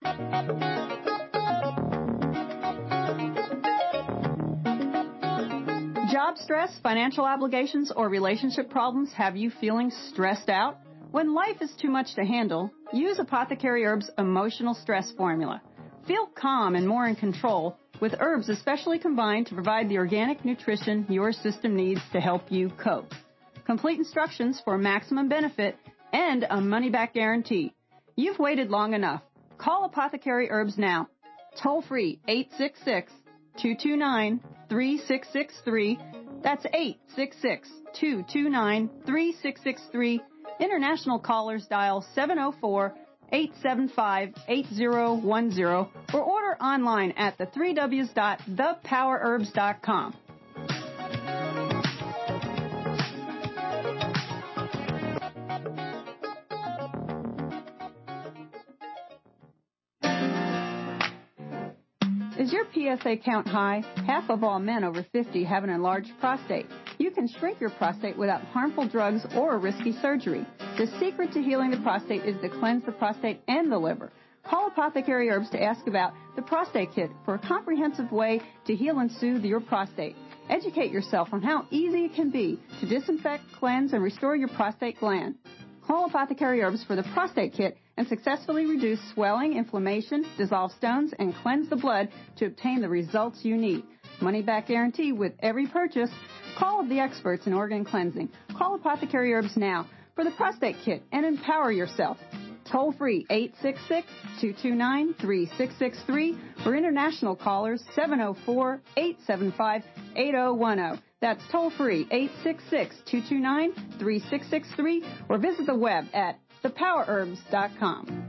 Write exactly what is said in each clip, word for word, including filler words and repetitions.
Job stress, financial obligations, or relationship problems have you feeling stressed out? When life is too much to handle, use Apothecary Herbs Emotional Stress Formula. Feel calm and more in control with herbs especially combined to provide the organic nutrition your system needs to help you cope. Complete instructions for maximum benefit and a money-back guarantee. You've waited long enough. Call Apothecary Herbs now. Toll free eight six six, two two nine, three six six three. That's eight six six, two two nine, three six six three. International callers dial seven oh four, eight seven five, eight oh one oh or order online at the three W's dot the power herbs dot com. Is your P S A count high? Half of all men over fifty have an enlarged prostate. You can shrink your prostate without harmful drugs or risky surgery. The secret to healing the prostate is to cleanse the prostate and the liver. Call Apothecary Herbs to ask about the Prostate Kit for a comprehensive way to heal and soothe your prostate. Educate yourself on how easy it can be to disinfect, cleanse, and restore your prostate gland. Call Apothecary Herbs for the Prostate Kit and successfully reduce swelling, inflammation, dissolve stones, and cleanse the blood to obtain the results you need. Money-back guarantee with every purchase. Call the experts in organ cleansing. Call Apothecary Herbs now for the Prostate Kit and empower yourself. Toll free eight six six, two two nine, three six six three or international callers seven oh four, eight seven five, eight oh one oh. That's toll free eight six six, two two nine, three six six three or visit the web at the power herbs dot com.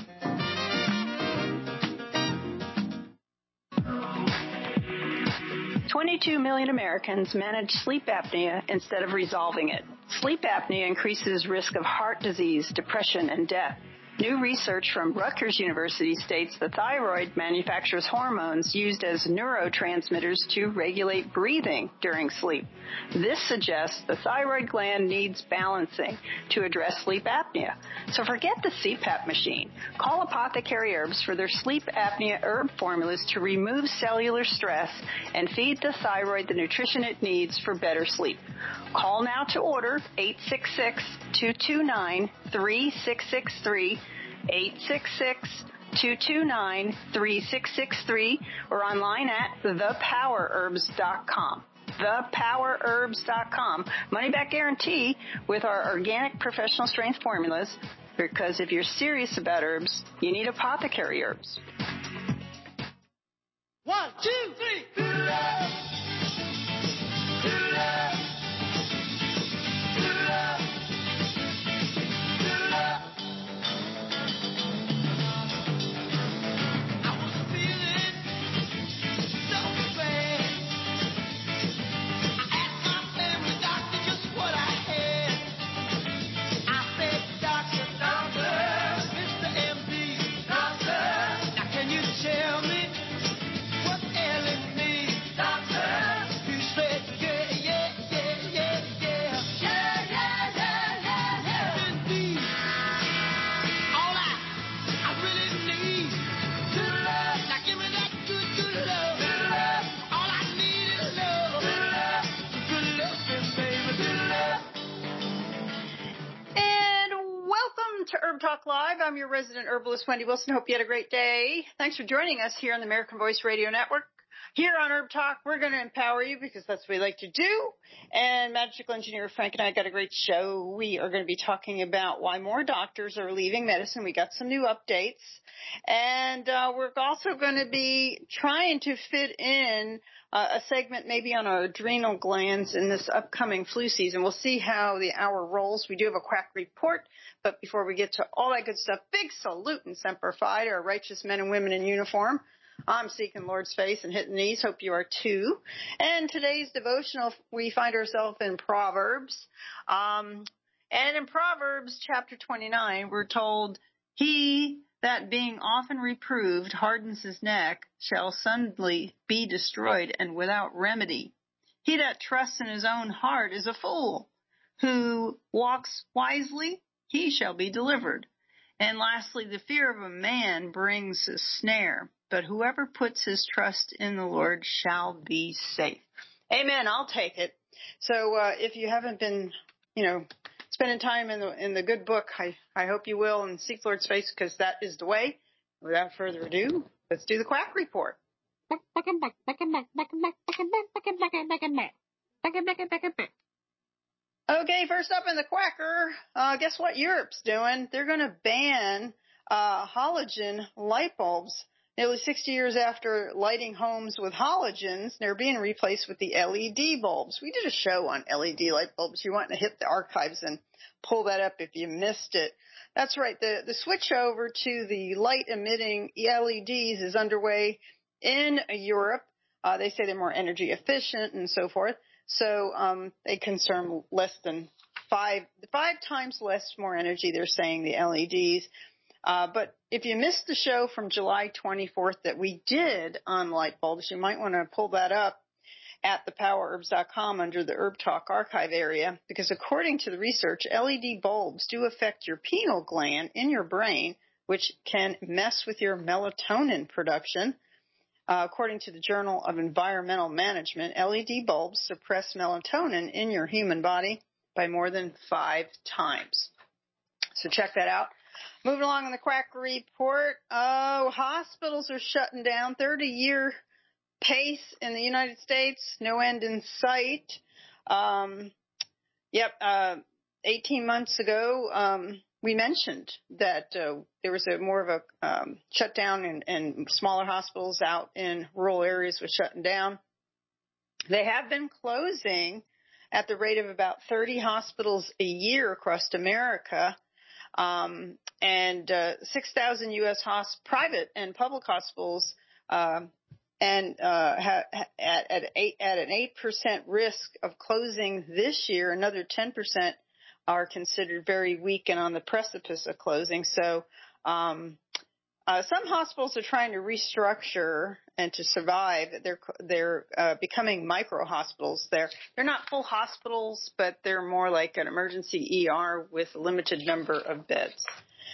twenty-two million Americans manage sleep apnea instead of resolving it. Sleep apnea increases risk of heart disease, depression, and death. New research from Rutgers University states the thyroid manufactures hormones used as neurotransmitters to regulate breathing during sleep. This suggests the thyroid gland needs balancing to address sleep apnea. So forget the C PAP machine. Call Apothecary Herbs for their sleep apnea herb formulas to remove cellular stress and feed the thyroid the nutrition it needs for better sleep. Call now to order eight six six, two two nine, three six six three, eight six six, two two nine, three six six three or online at the power herbs dot com. the power herbs dot com. Money back guarantee with our organic professional strength formulas, because if you're serious about herbs, you need Apothecary Herbs. One, two, three. Do love. Do love. Do love. Do love. I was feeling so bad. I asked my family doctor just what I had. I said, Doctor, Doctor, Mister M D, Doctor, now can you tell me what's ailing me, Doctor? He said, yeah, yeah, yeah, yeah, yeah. Yeah, yeah, yeah, yeah, yeah. Indeed. All I, I really need good love. Now give me that good, good love. Good love. All I need is love. Good love. Good love, baby. Good love. And welcome to Herb Talk Live. I'm your resident herbalist, Wendy Wilson. Hope you had a great day. Thanks for joining us here on the American Voice Radio Network. Here on Herb Talk, we're going to empower you because that's what we like to do. And Magical Engineer Frank and I got a great show. We are going to be talking about why more doctors are leaving medicine. We got some new updates. And uh, we're also going to be trying to fit in uh, a segment maybe on our adrenal glands in this upcoming flu season. We'll see how the hour rolls. We do have a quack report. But before we get to all that good stuff, big salute and Semper Fi to our righteous men and women in uniform. I'm seeking Lord's face and hitting knees. Hope you are too. And today's devotional, we find ourselves in Proverbs. Um, and in Proverbs chapter twenty-nine, we're told, he that being often reproved hardens his neck shall suddenly be destroyed and without remedy. He that trusts in his own heart is a fool. Who walks wisely, he shall be delivered. And lastly, the fear of a man brings a snare, but whoever puts his trust in the Lord shall be safe. Amen. I'll take it. So uh, if you haven't been, you know, spending time in the in the good book, I, I hope you will, and seek the Lord's face, because that is the way. Without further ado, let's do the Quack Report. Okay, first up in the Quacker, uh, guess what Europe's doing? They're going to ban uh, halogen light bulbs. Nearly sixty years after lighting homes with halogens, they're being replaced with the L E D bulbs. We did a show on L E D light bulbs. You want to hit the archives and pull that up if you missed it. That's right. The, the switch over to the light-emitting L E Ds is underway in Europe. Uh, they say they're more energy efficient and so forth. So um, they consume less than five, five times less more energy, they're saying, the L E Ds. Uh, but if you missed the show from July twenty-fourth that we did on light bulbs, you might want to pull that up at the power herbs dot com under the Herb Talk archive area, because according to the research, L E D bulbs do affect your pineal gland in your brain, which can mess with your melatonin production. Uh, according to the Journal of Environmental Management, L E D bulbs suppress melatonin in your human body by more than five times. So check that out. Moving along in the Quack Report, oh, hospitals are shutting down. thirty-year pace in the United States, no end in sight. Um, yep, uh, eighteen months ago, um, we mentioned that uh, there was a more of a um, shutdown, and, and smaller hospitals out in rural areas were shutting down. They have been closing at the rate of about thirty hospitals a year across America. Um, and uh, six thousand U S hosp- private and public hospitals uh, and uh, ha- at, at, eight, at an eight percent risk of closing this year. Another ten percent are considered very weak and on the precipice of closing. So um, uh, some hospitals are trying to restructure and to survive. They're they're uh, becoming micro hospitals. They're they're not full hospitals, but they're more like an emergency E R with a limited number of beds.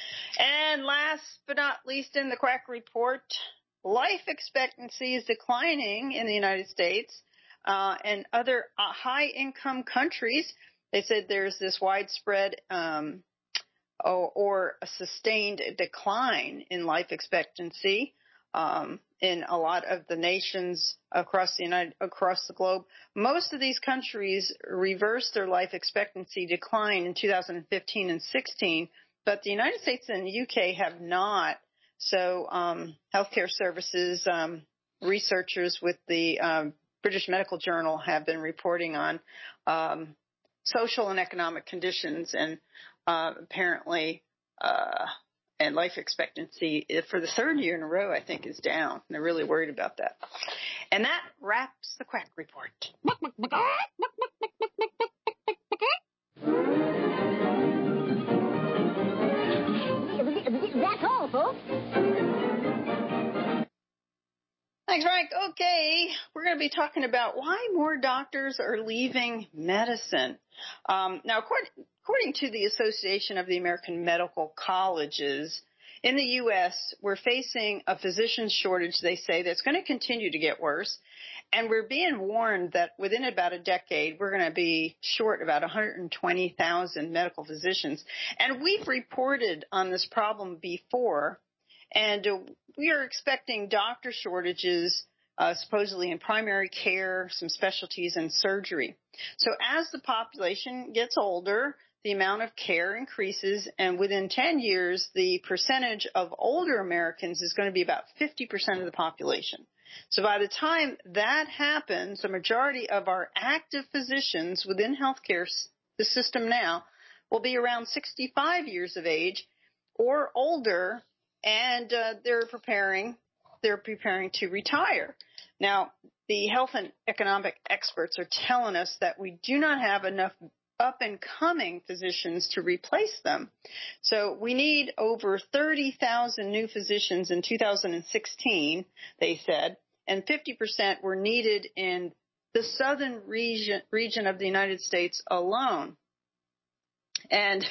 And last but not least in the Quack Report, life expectancy is declining in the United States uh, and other uh, high-income countries. They said there's this widespread um, or, or a sustained decline in life expectancy um, in a lot of the nations across the United, across the globe. Most of these countries reversed their life expectancy decline in two thousand fifteen and sixteen, but the United States and the U K have not. So um, healthcare services um, researchers with the um, British Medical Journal have been reporting on um, social and economic conditions, and uh, apparently uh, and life expectancy for the third year in a row, I think, is down. They're really worried about that. And that wraps the Quack Report. That's all, folks. Thanks, Frank. Okay, we're going to be talking about why more doctors are leaving medicine. Um, now, according, according to the Association of the American Medical Colleges, in the U S, we're facing a physician shortage, they say, that's going to continue to get worse. And we're being warned that within about a decade, we're going to be short about one hundred twenty thousand medical physicians. And we've reported on this problem before. And uh, we are expecting doctor shortages, uh, supposedly in primary care, some specialties, and surgery. So as the population gets older, the amount of care increases, and within ten years, the percentage of older Americans is going to be about fifty percent of the population. So by the time that happens, the majority of our active physicians within healthcare, the system now, will be around sixty-five years of age or older, and uh, they're preparing they're preparing to retire. Now, the health and economic experts are telling us that we do not have enough up-and-coming physicians to replace them. So we need over thirty thousand new physicians in two thousand sixteen, they said, and fifty percent were needed in the southern region, region of the United States alone. And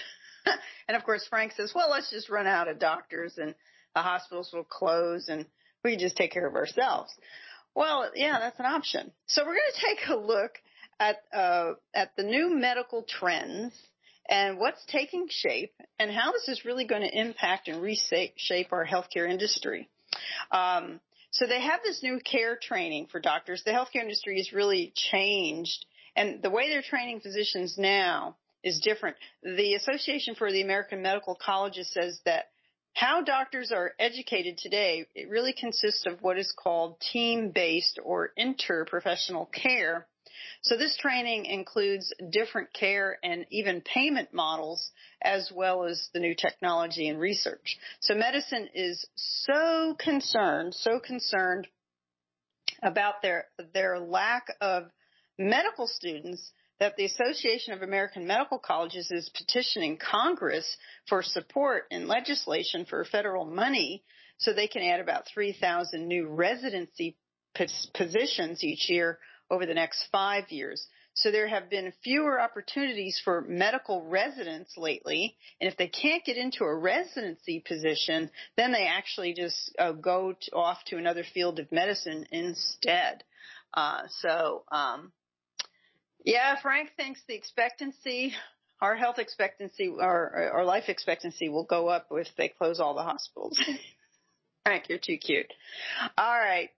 And of course, Frank says, well, let's just run out of doctors and the hospitals will close and we can just take care of ourselves. Well, yeah, that's an option. So we're going to take a look at, uh, at the new medical trends and what's taking shape and how this is really going to impact and reshape our healthcare industry. Um, so they have this new care training for doctors. The healthcare industry has really changed, and the way they're training physicians now is different. The Association for the American Medical Colleges says that how doctors are educated today, it really consists of what is called team-based or interprofessional care. So this training includes different care and even payment models, as well as the new technology and research. So medicine is so concerned, so concerned about their their lack of medical students that the Association of American Medical Colleges is petitioning Congress for support in legislation for federal money so they can add about three thousand new residency positions each year over the next five years. So there have been fewer opportunities for medical residents lately, and if they can't get into a residency position, then they actually just uh, go to, off to another field of medicine instead. Uh, so, um, yeah, Frank thinks the expectancy, our health expectancy, our, our life expectancy will go up if they close all the hospitals. Frank, you're too cute. All right.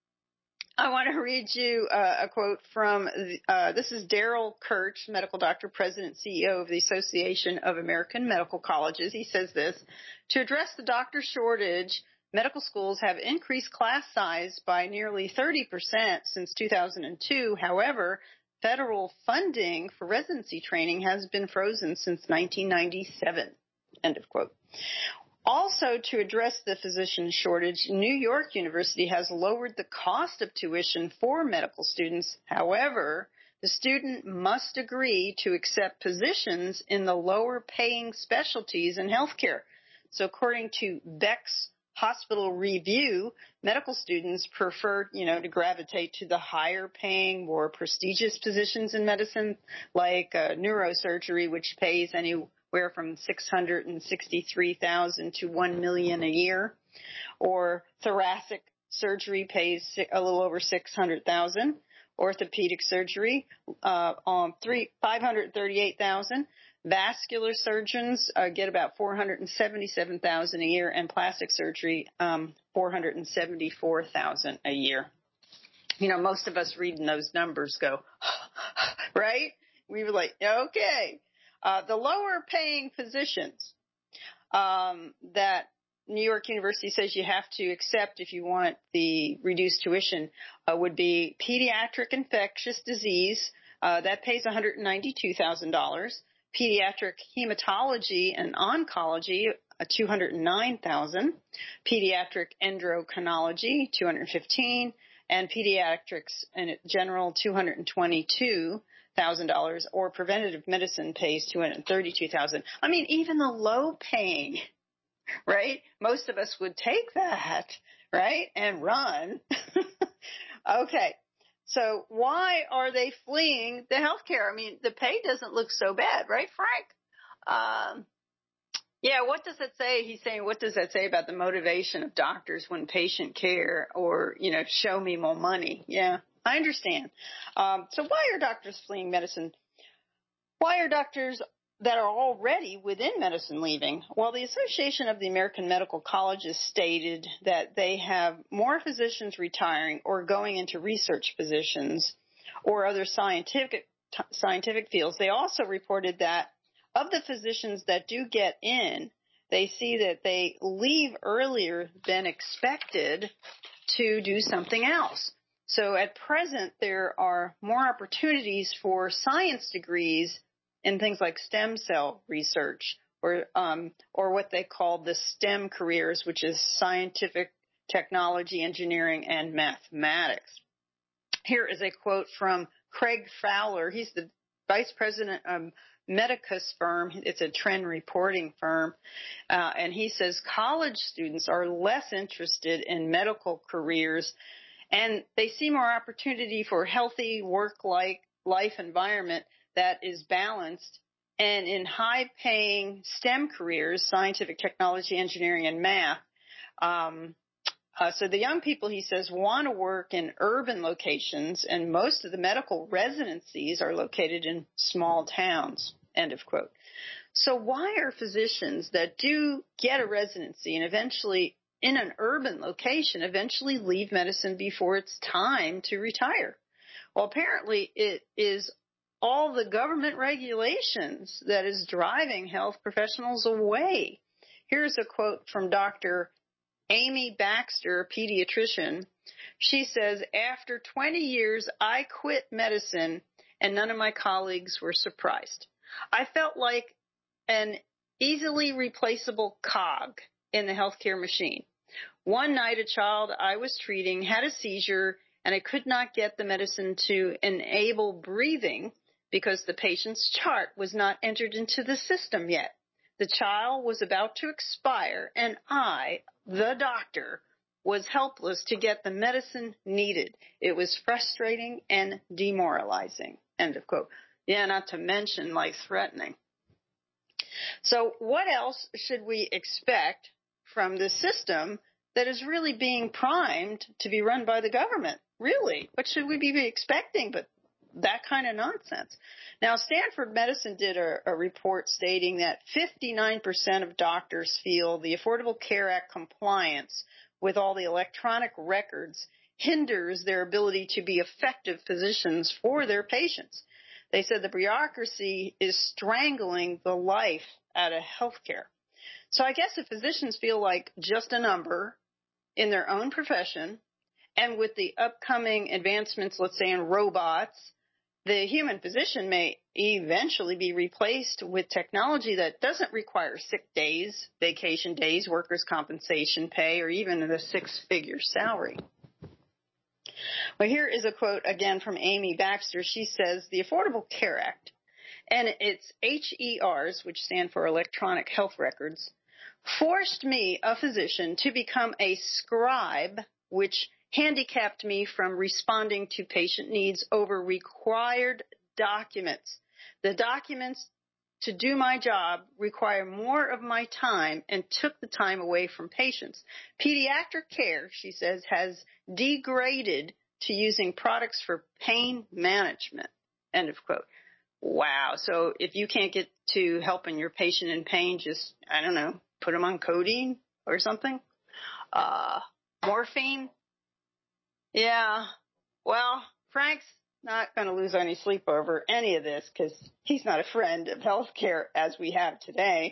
I want to read you uh, a quote from, uh, this is Daryl Kirch, medical doctor, president, C E O of the Association of American Medical Colleges. He says this: to address the doctor shortage, medical schools have increased class size by nearly thirty percent since two thousand two. However, federal funding for residency training has been frozen since nineteen ninety-seven. End of quote. Also, to address the physician shortage, New York University has lowered the cost of tuition for medical students. However, the student must agree to accept positions in the lower paying specialties in healthcare. So according to Beck's Hospital Review, medical students prefer, you know, to gravitate to the higher paying, more prestigious positions in medicine, like uh, neurosurgery, which pays anywhere from six hundred sixty-three thousand dollars to one million dollars a year, or thoracic surgery pays a little over six hundred thousand dollars, orthopedic surgery uh, on three five hundred thirty-eight thousand dollars, vascular surgeons uh, get about four hundred seventy-seven thousand dollars a year, and plastic surgery um, four hundred seventy-four thousand dollars a year. You know, most of us reading those numbers go, right? We were like, okay. Uh, the lower paying physicians um, that New York University says you have to accept if you want the reduced tuition uh, would be pediatric infectious disease. Uh, that pays one hundred ninety-two thousand dollars. Pediatric hematology and oncology, uh, two hundred nine thousand dollars. Pediatric endocrinology, two hundred fifteen thousand dollars. And pediatrics in general, two hundred twenty-two thousand dollars, or preventative medicine pays two hundred thirty-two thousand dollars. I mean, even the low paying, right? Most of us would take that, right? And run. Okay. So why are they fleeing the healthcare? I mean, the pay doesn't look so bad, right, Frank? Um, yeah, what does it say? He's saying, what does that say about the motivation of doctors when patient care or, you know, show me more money? Yeah, I understand. Um, so why are doctors fleeing medicine? Why are doctors that are already within medicine leaving? Well, the Association of the American Medical Colleges stated that they have more physicians retiring or going into research positions or other scientific scientific fields. They also reported that of the physicians that do get in, they see that they leave earlier than expected to do something else. So at present, there are more opportunities for science degrees in things like stem cell research or um, or what they call the STEM careers, which is scientific, technology, engineering, and mathematics. Here is a quote from Craig Fowler. He's the vice president of Medicus firm. It's a trend reporting firm. Uh, and he says college students are less interested in medical careers, and they see more opportunity for healthy work-life life environment that is balanced and in high-paying STEM careers, scientific, technology, engineering, and math. Um, uh, so the young people, he says, want to work in urban locations, and most of the medical residencies are located in small towns, end of quote. So why are physicians that do get a residency and eventually in an urban location eventually leave medicine before it's time to retire? Well, apparently it is all the government regulations that is driving health professionals away. Here's a quote from Doctor Amy Baxter, a pediatrician. She says, after twenty years, I quit medicine and none of my colleagues were surprised. I felt like an easily replaceable cog in the healthcare machine. One night, a child I was treating had a seizure, and I could not get the medicine to enable breathing because the patient's chart was not entered into the system yet. The child was about to expire, and I, the doctor, was helpless to get the medicine needed. It was frustrating and demoralizing. End of quote. Yeah, not to mention life-threatening. So what else should we expect from the system that is really being primed to be run by the government? Really, what should we be expecting but that kind of nonsense? Now, Stanford Medicine did a, a report stating that fifty-nine percent of doctors feel the Affordable Care Act compliance with all the electronic records hinders their ability to be effective physicians for their patients. They said the bureaucracy is strangling the life out of healthcare. So I guess if physicians feel like just a number in their own profession, and with the upcoming advancements, let's say in robots, the human physician may eventually be replaced with technology that doesn't require sick days, vacation days, workers' compensation pay, or even a six-figure salary. Well, here is a quote again from Amy Baxter. She says, the Affordable Care Act and its H E Rs, which stand for Electronic Health Records, forced me, a physician, to become a scribe, which handicapped me from responding to patient needs over required documents. The documents to do my job require more of my time and took the time away from patients. Pediatric care, she says, has degraded to using products for pain management. End of quote. Wow. So if you can't get to helping your patient in pain, just, I don't know, put them on codeine or something? Uh, morphine? Yeah. Well, Frank's not going to lose any sleep over any of this because he's not a friend of healthcare as we have today.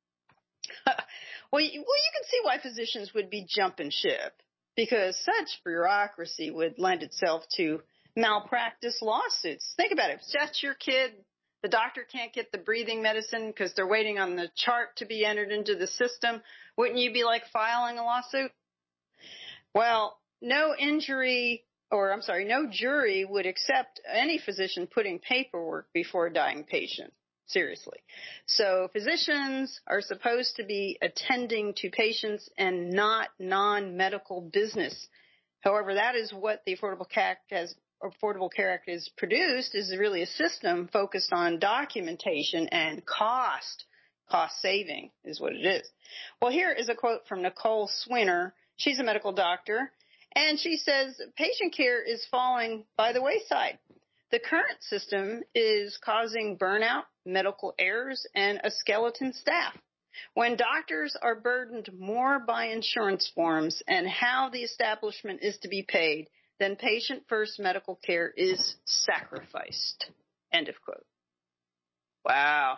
well, you, well, you can see why physicians would be jumping ship, because such bureaucracy would lend itself to malpractice lawsuits. Think about it. If that's your kid, the doctor can't get the breathing medicine because they're waiting on the chart to be entered into the system. Wouldn't you be like filing a lawsuit? Well, no injury, or I'm sorry, no jury would accept any physician putting paperwork before a dying patient. Seriously. So physicians are supposed to be attending to patients and not non-medical business. However, that is what the Affordable Care Act has, Affordable Care Act is produced, is really a system focused on documentation and cost. Cost saving is what it is. Well, here is a quote from Nicole Swinner. She's a medical doctor, and she says patient care is falling by the wayside. The current system is causing burnout, medical errors, and a skeleton staff. When doctors are burdened more by insurance forms and how the establishment is to be paid, then patient-first medical care is sacrificed. End of quote. Wow.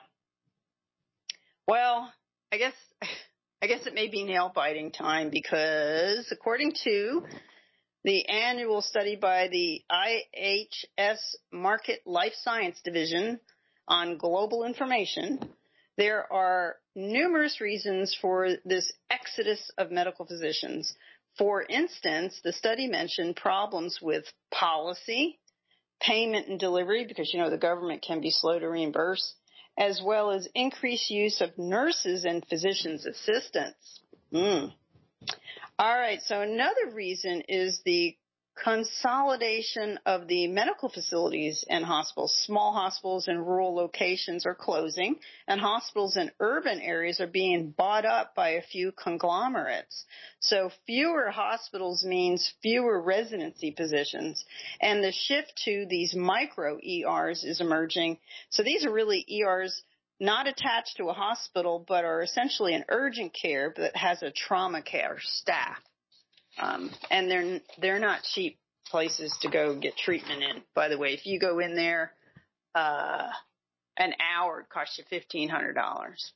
Well, I guess I guess it may be nail-biting time because according to the annual study by the I H S Market Life Science Division on global information, there are numerous reasons for this exodus of medical physicians. For instance, the study mentioned problems with policy, payment and delivery, because, you know, the government can be slow to reimburse, as well as increased use of nurses and physicians' assistants. Mm. All right, so another reason is the consolidation of the medical facilities and hospitals. Small hospitals in rural locations are closing, and hospitals in urban areas are being bought up by a few conglomerates. So fewer hospitals means fewer residency positions, and the shift to these micro E Rs is emerging. So these are really E Rs not attached to a hospital, but are essentially an urgent care that has a trauma care staff. Um, and they're they're not cheap places to go get treatment in. By the way, if you go in there, uh, an hour would cost you fifteen hundred dollars.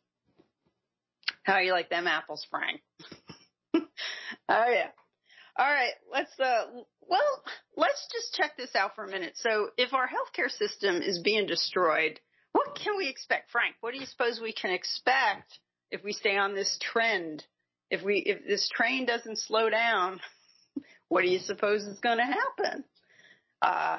How you like them apples, Frank? Oh yeah. All right. Let's uh. Well, let's just check this out for a minute. So, if our healthcare system is being destroyed, what can we expect, Frank? What do you suppose we can expect if we stay on this trend? If we, if this train doesn't slow down, what do you suppose is going to happen? Uh,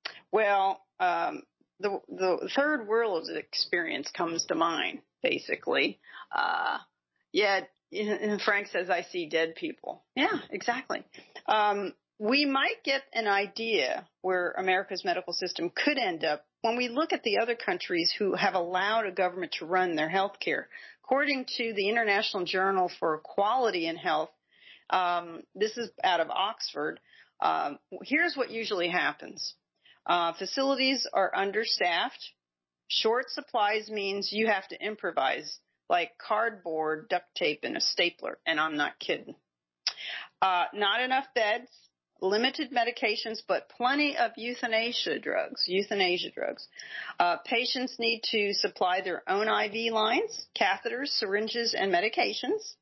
well, um, the, the third world experience comes to mind, basically. Uh, yeah, and Frank says, I see dead people. Yeah, exactly. Um, we might get an idea where America's medical system could end up when we look at the other countries who have allowed a government to run their health care. According to the International Journal for Quality in Health, um, this is out of Oxford, um, here's what usually happens. Uh, facilities are understaffed. Short supplies means you have to improvise, like cardboard, duct tape, and a stapler, and I'm not kidding. Uh, not enough beds, limited medications, but plenty of euthanasia drugs, euthanasia drugs. Uh, patients need to supply their own I V lines, catheters, syringes, and medications.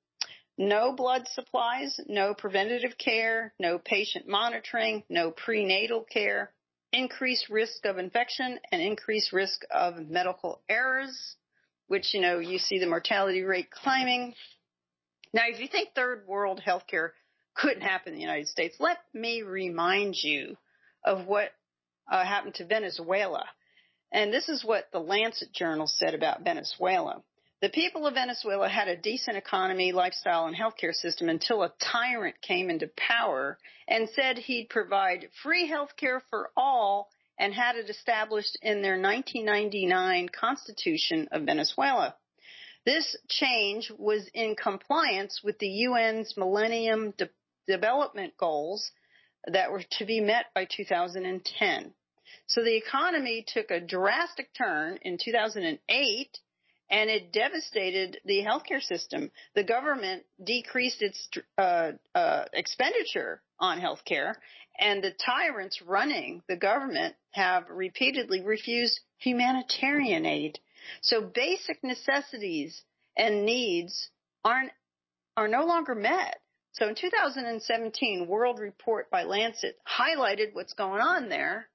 No blood supplies, no preventative care, no patient monitoring, no prenatal care, increased risk of infection, and increased risk of medical errors, which, you know, you see the mortality rate climbing. Now, if you think third world healthcare couldn't happen in the United States, let me remind you of what uh, happened to Venezuela. And this is what the Lancet Journal said about Venezuela. The people of Venezuela had a decent economy, lifestyle, and healthcare system until a tyrant came into power and said he'd provide free healthcare for all and had it established in their nineteen ninety-nine Constitution of Venezuela. This change was in compliance with the U N's Millennium De- Development Goals that were to be met by two thousand ten. So the economy took a drastic turn in two thousand eight, and it devastated the healthcare system. The government decreased its uh, uh, expenditure on healthcare, and the tyrants running the government have repeatedly refused humanitarian aid. So basic necessities and needs aren't are no longer met. So in two thousand seventeen, World Report by Lancet highlighted what's going on there.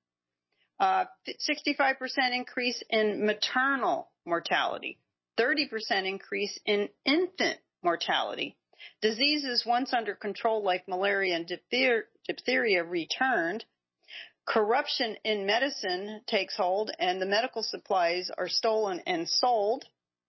Uh, sixty-five percent increase in maternal mortality, thirty percent increase in infant mortality. Diseases once under control like malaria and diphtheria returned. Corruption in medicine takes hold, and the medical supplies are stolen and sold.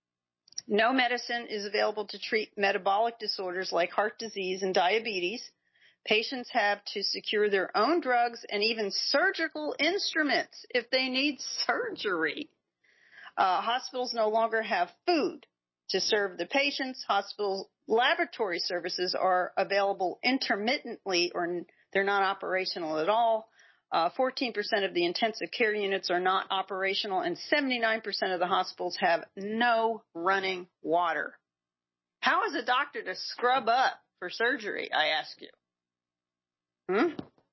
No medicine is available to treat metabolic disorders like heart disease and diabetes. Patients have to secure their own drugs and even surgical instruments if they need surgery. Uh, hospitals no longer have food to serve the patients. Hospital laboratory services are available intermittently, or they're not operational at all. Uh, fourteen percent of the intensive care units are not operational, and seventy-nine percent of the hospitals have no running water. How is a doctor to scrub up for surgery, I ask you? Hmm?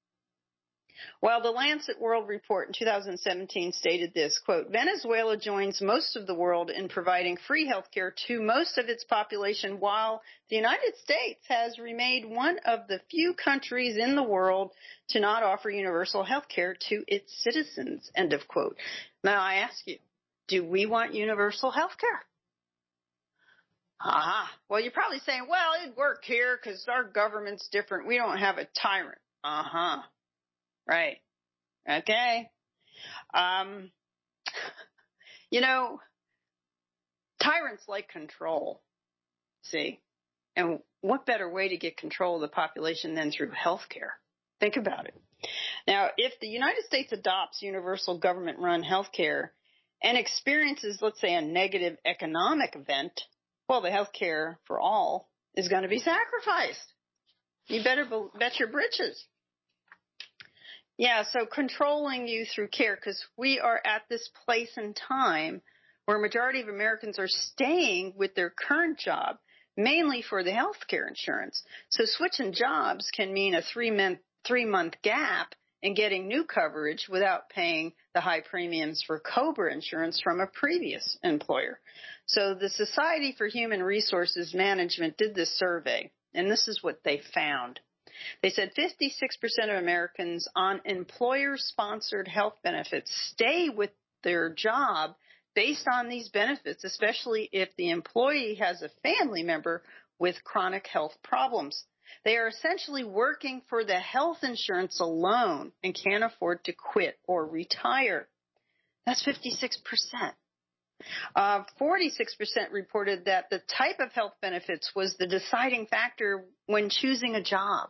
Well, the Lancet World Report in two thousand seventeen stated this, quote, Venezuela joins most of the world in providing free health care to most of its population, while the United States has remained one of the few countries in the world to not offer universal health care to its citizens, end of quote. Now, I ask you, do we want universal health care? Uh-huh. Well, you're probably saying, well, it'd work here because our government's different. We don't have a tyrant. Uh-huh. Right. Okay. Um, you know, tyrants like control, see, and what better way to get control of the population than through health care? Think about it. Now, if the United States adopts universal government-run health care and experiences, let's say, a negative economic event, well, the health care for all is going to be sacrificed. You better bet your britches. Yeah, so controlling you through care, because we are at this place and time where a majority of Americans are staying with their current job, mainly for the health care insurance. So switching jobs can mean a three-month three-month gap in getting new coverage without paying the high premiums for COBRA insurance from a previous employer. So the Society for Human Resources Management did this survey, and this is what they found. They said fifty-six percent of Americans on employer-sponsored health benefits stay with their job based on these benefits, especially if the employee has a family member with chronic health problems. They are essentially working for the health insurance alone and can't afford to quit or retire. That's fifty-six percent. Uh, forty-six percent reported that the type of health benefits was the deciding factor when choosing a job.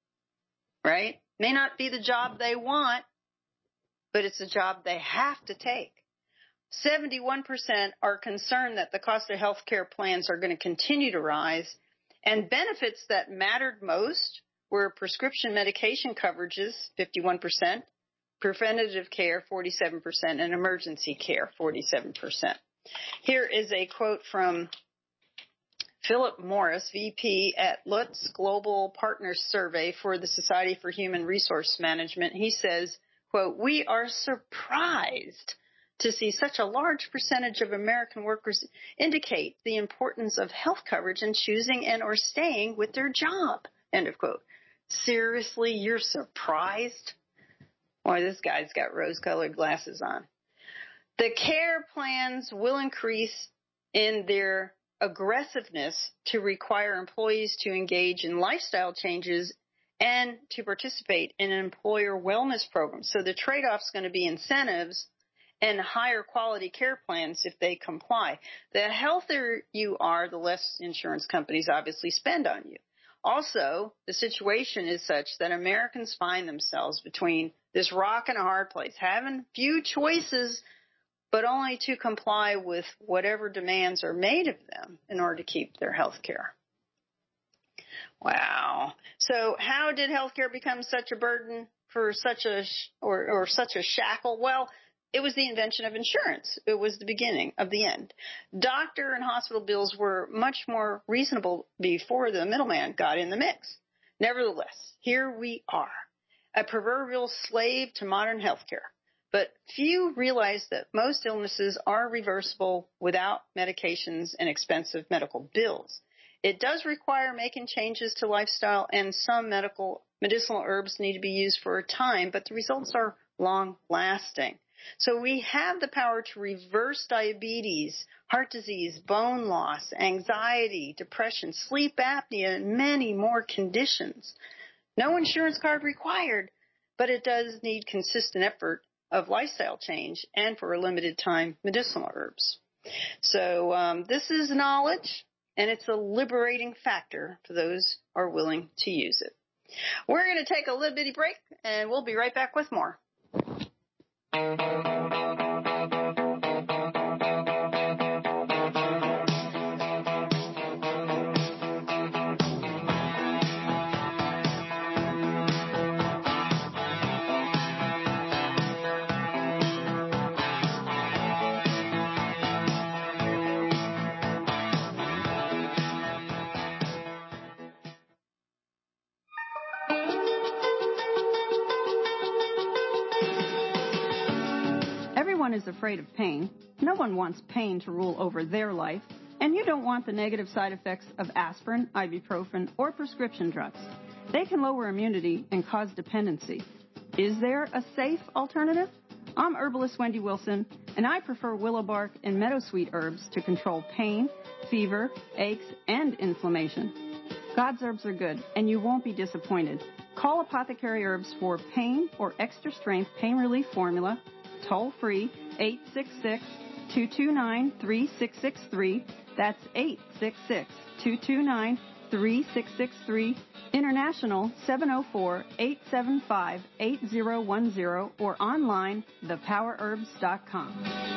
Right? May not be the job they want, but it's a job they have to take. seventy-one percent are concerned that the cost of health care plans are going to continue to rise, and benefits that mattered most were prescription medication coverages, fifty-one percent, preventative care, forty-seven percent, and emergency care, forty-seven percent. Here is a quote from Philip Morris, V P at Lutz Global Partners Survey for the Society for Human Resource Management. He says, quote, "We are surprised to see such a large percentage of American workers indicate the importance of health coverage in choosing and or staying with their job," end of quote. Seriously, you're surprised? Boy, this guy's got rose-colored glasses on. The care plans will increase in their aggressiveness to require employees to engage in lifestyle changes and to participate in an employer wellness program. So the trade-off is going to be incentives and higher quality care plans if they comply. The healthier you are, the less insurance companies obviously spend on you. Also, the situation is such that Americans find themselves between this rock and a hard place, having few choices, but only to comply with whatever demands are made of them in order to keep their health care. Wow. So how did health care become such a burden for such a, or, or such a shackle? Well, it was the invention of insurance. It was the beginning of the end. Doctor and hospital bills were much more reasonable before the middleman got in the mix. Nevertheless, here we are, a proverbial slave to modern health care. But few realize that most illnesses are reversible without medications and expensive medical bills. It does require making changes to lifestyle, and some medical medicinal herbs need to be used for a time, but the results are long-lasting. So we have the power to reverse diabetes, heart disease, bone loss, anxiety, depression, sleep apnea, and many more conditions. No insurance card required, but it does need consistent effort of lifestyle change and, for a limited time, medicinal herbs. So um, this is knowledge, and it's a liberating factor for those who are willing to use it. We're going to take a little bitty break, and we'll be right back with more. Everyone is afraid of pain. No one wants pain to rule over their life, and you don't want the negative side effects of aspirin, ibuprofen, or prescription drugs. They can lower immunity and cause dependency. Is there a safe alternative? I'm herbalist Wendy Wilson, and I prefer willow bark and meadowsweet herbs to control pain, fever, aches, and inflammation. God's herbs are good, and you won't be disappointed. Call Apothecary Herbs for pain or extra strength pain relief formula, toll free, eight six six, two two nine, three six six three. That's eight six six, two two nine, three six six three, international seven oh four, eight seven five, eight oh one oh, or online the power herbs dot com.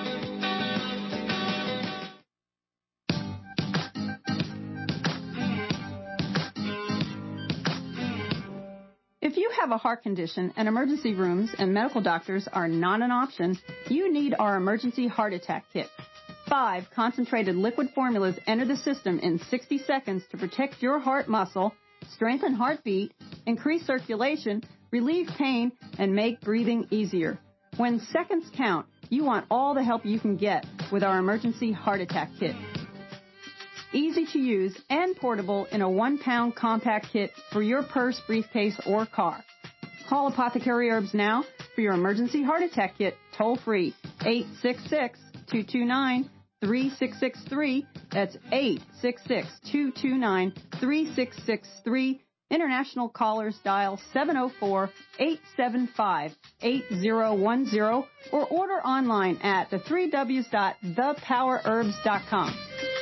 If you have a heart condition and emergency rooms and medical doctors are not an option, you need our emergency heart attack kit. Five concentrated liquid formulas enter the system in sixty seconds to protect your heart muscle, strengthen heartbeat, increase circulation, relieve pain, and make breathing easier. When seconds count, you want all the help you can get with our emergency heart attack kit. Easy to use and portable in a one-pound compact kit for your purse, briefcase, or car. Call Apothecary Herbs now for your emergency heart attack kit toll-free, eight six six, two two nine, three six six three. That's eight six six, two two nine, three six six three. International callers dial seven oh four, eight seven five, eight oh one oh or order online at the three W's dot the power herbs dot com.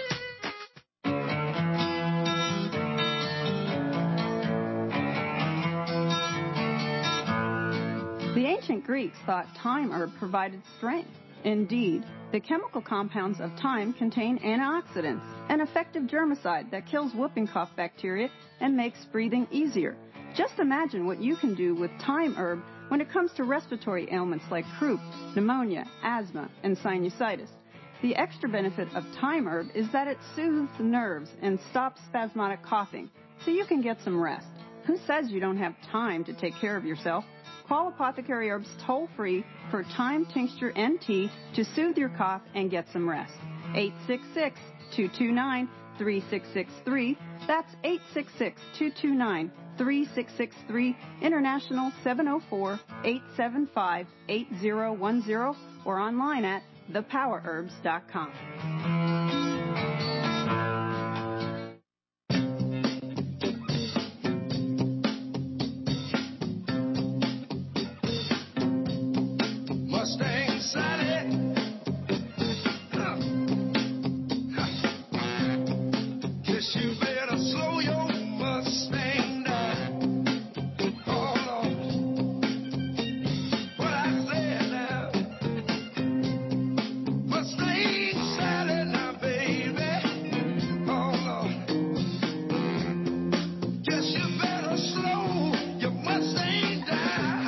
The ancient Greeks thought thyme herb provided strength. Indeed, the chemical compounds of thyme contain antioxidants, an effective germicide that kills whooping cough bacteria and makes breathing easier. Just imagine what you can do with thyme herb when it comes to respiratory ailments like croup, pneumonia, asthma, and sinusitis. The extra benefit of thyme herb is that it soothes the nerves and stops spasmodic coughing, so you can get some rest. Who says you don't have time to take care of yourself? Call Apothecary Herbs toll-free for thyme tincture and tea to soothe your cough and get some rest. eight six six, two two nine, three six six three. That's eight six six, two two nine, three six six three. International seven oh four, eight seven five, eight oh one oh or online at the power herbs dot com. Mustang Sally. Huh. Huh. Guess you better slow your Mustang down. Oh, Lord. What I said now. Mustang Sally now, baby. Oh, Lord. Guess you better slow your Mustang down.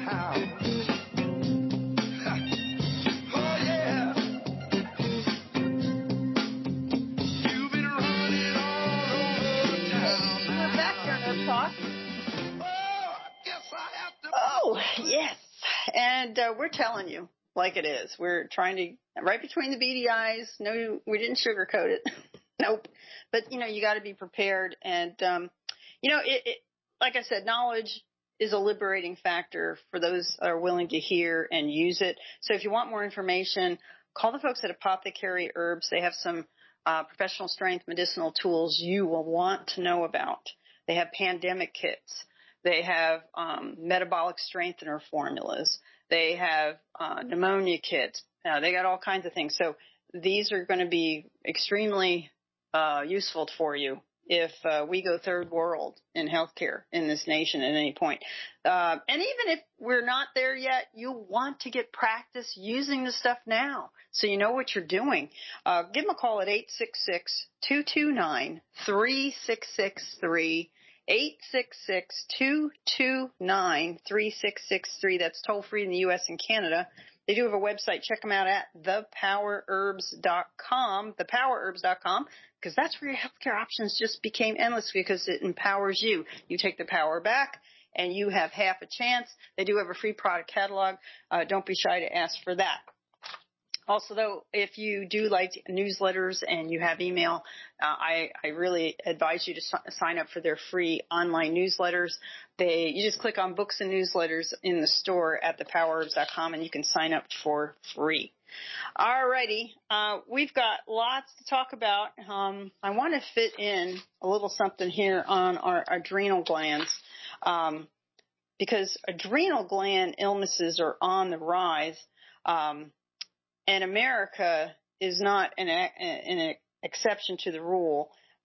Oh, yes. And uh, we're telling you like it is. We're trying to, right between the beady eyes. No, we didn't sugarcoat it. Nope. But, you know, you got to be prepared. And, um, you know, it, it, like I said, knowledge is a liberating factor for those that are willing to hear and use it. So if you want more information, call the folks at Apothecary Herbs. They have some uh, professional strength medicinal tools you will want to know about. They have pandemic kits. They have um, metabolic strengthener formulas. They have uh, pneumonia kits. Uh, they got all kinds of things. So these are going to be extremely uh, useful for you if uh, we go third world in healthcare in this nation at any point. Uh, and even if we're not there yet, you'll want to get practice using the stuff now so you know what you're doing. Uh, give them a call at eight six six, two two nine, three six six three. eight six six, two two nine, three six six three. That's toll free in the U S and Canada. They do have a website. Check them out at the power herbs dot com, the power herbs dot com, because that's where your healthcare options just became endless because it empowers you. You take the power back and you have half a chance. They do have a free product catalog. Uh, don't be shy to ask for that. Also, though, if you do like newsletters and you have email, uh, I, I really advise you to s- sign up for their free online newsletters. They, you just click on books and newsletters in the store at the power herbs dot com and you can sign up for free. All righty. Uh, we've got lots to talk about. Um, I want to fit in a little something here on our adrenal glands um, because adrenal gland illnesses are on the rise. Um, And America is not an, an exception to the rule.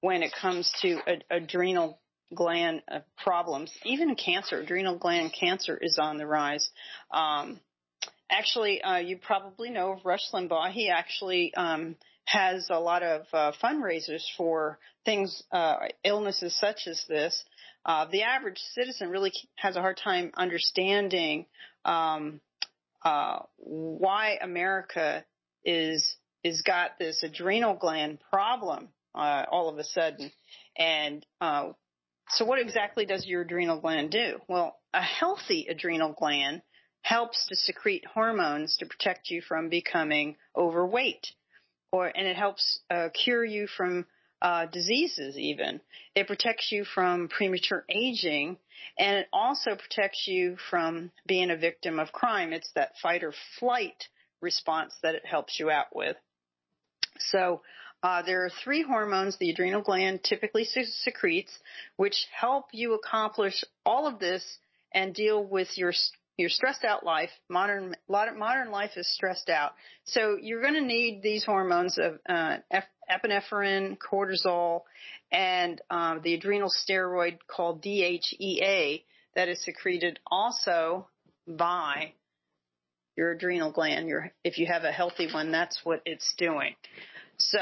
when it comes to ad- adrenal gland uh, problems. Even cancer, adrenal gland cancer is on the rise. Um, actually, uh, you probably know of Rush Limbaugh. He actually um, has a lot of uh, fundraisers for things, uh, illnesses such as this. Uh, the average citizen really has a hard time understanding um, uh, why America is is got this adrenal gland problem uh, all of a sudden. And uh, so what exactly does your adrenal gland do? Well, a healthy adrenal gland helps to secrete hormones to protect you from becoming overweight, or and it helps uh, cure you from uh, diseases even. It protects you from premature aging, and it also protects you from being a victim of crime. It's that fight or flight response that it helps you out with. So uh, there are three hormones the adrenal gland typically secretes, which help you accomplish all of this and deal with your your stressed out life. Modern modern life is stressed out, so you're going to need these hormones of uh, epinephrine, cortisol, and um, the adrenal steroid called D H E A that is secreted also by your adrenal gland. Your, if you have a healthy one, that's what it's doing. So